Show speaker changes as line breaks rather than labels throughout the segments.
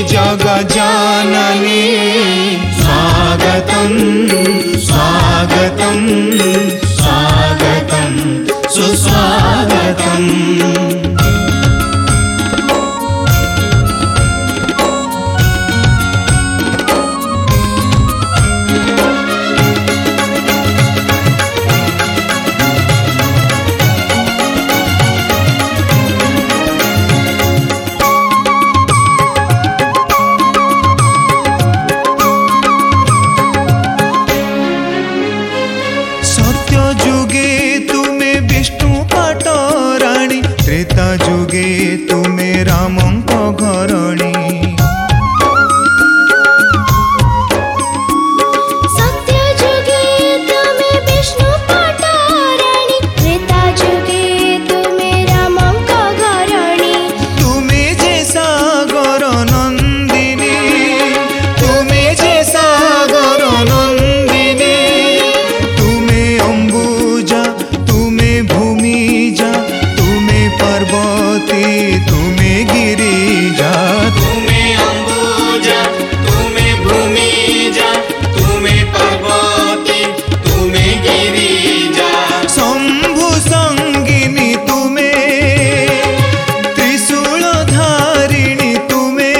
जगजाननी स्वागतं स्वागतं स्वागतं सुस्वागतम्।
जुगे तुमे विष्णु पाटराणी, त्रेता जुगे तुमे रामंक घरणी।
सत्य जुगे तुमे विष्णु पाटराणी, त्रेता जुगे तुमे रामंक घरणी।
तुमे जे सागर नंदिनी, तुमे जे सागर नंदिनी, तुमे अंबुजा तुमे भूमिजा, तुमे पार्वती तुमे गिरिजा।
तुमे अंबुजा तुमे भूमिजा, तुमे पार्वती तुमे गिरिजा।
शंभु संगिनी तुमे, त्रिशूल धारिणी तुमे।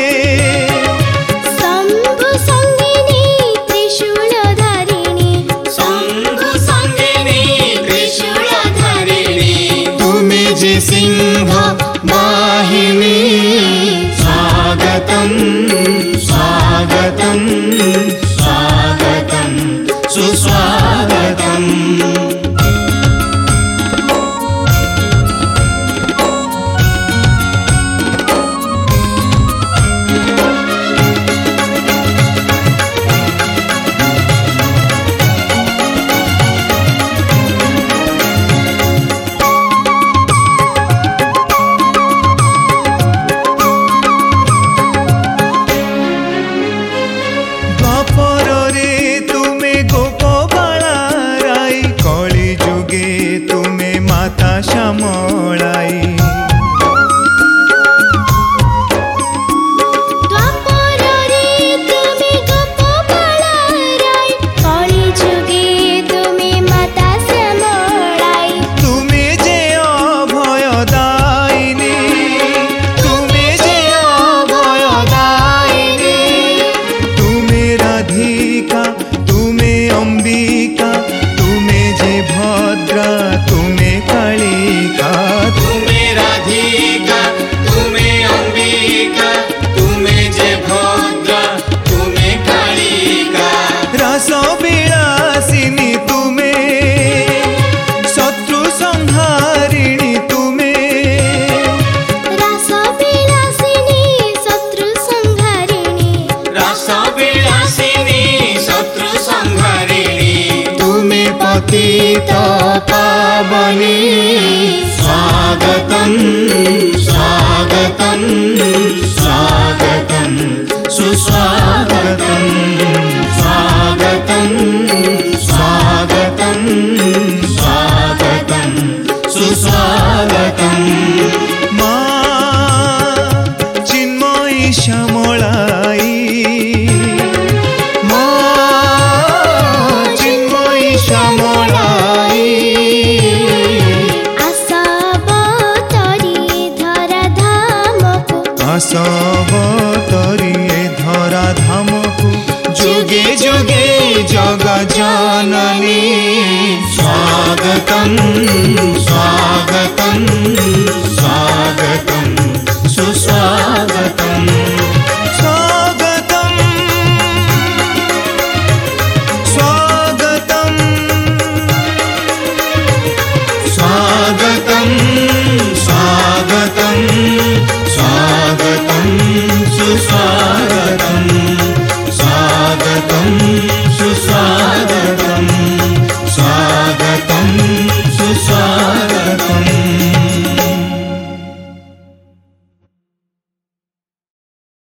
शंभु संगिनी त्रिशूल धारिणी,
शंभु संगिनी त्रिशूल धारिणी।
तुमे जे
सिंह वाहिनी स्वागतं स्वागतं स्वागतं सुस्वागतम्।
द्वापरे तुमे गोपबाला राई, कली जुगे तुमे माता श्यामलाई।
द्वापरे तुमे गोपबाला राई, कली जुगे तुमे माता श्यामलाई।
तुमे जे अभयदायिनी, तुमे जे अभयदायिनी, तुमे राधिका तुमे अंबिका, तुमे जे भद्रा तुमे कालिका।
तुमे राधिका तुमे अंबिका, तुमे जे भद्रा तुमे कालिका।
रस विलासिनी तुमे, शत्रु संहारिणी तुमे।
रस विलासिनी शत्रु संहारिणी,
रस विलासिनी शत्रु संहारिणी।
तुमे
पतित पावनी स्वागतं स्वागतं स्वागतं सुस्वागतं। स्वागतं स्वागतं स्वागतं सुस्वागतम्।
मां चिन्मयी श्यामलाई, मां चिन्मयी श्यामलाई।
आसावतरी धरा धामको,
आसावतरी धरा धामको।
जुगे जुगे जगजाननी स्वागतं स्वागतं स्वागतं सुस्वागतम्।
स्वागतं स्वागतं
स्वागतं स्वागतं स्वागतं सुस्वागतं स्वागतं।